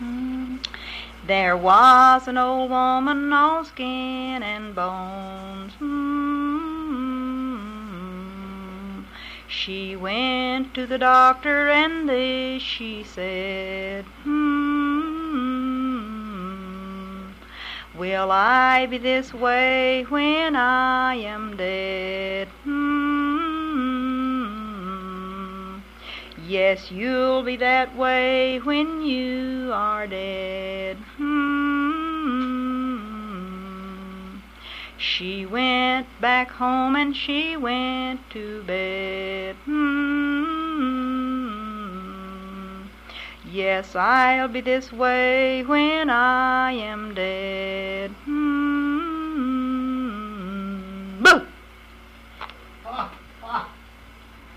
There was an old woman, all skin and bones. She went to the doctor and this she said, will I be this way when I am dead? Yes, you'll be that way when you are dead. She went back home and she went to bed. Yes, I'll be this way when I am dead.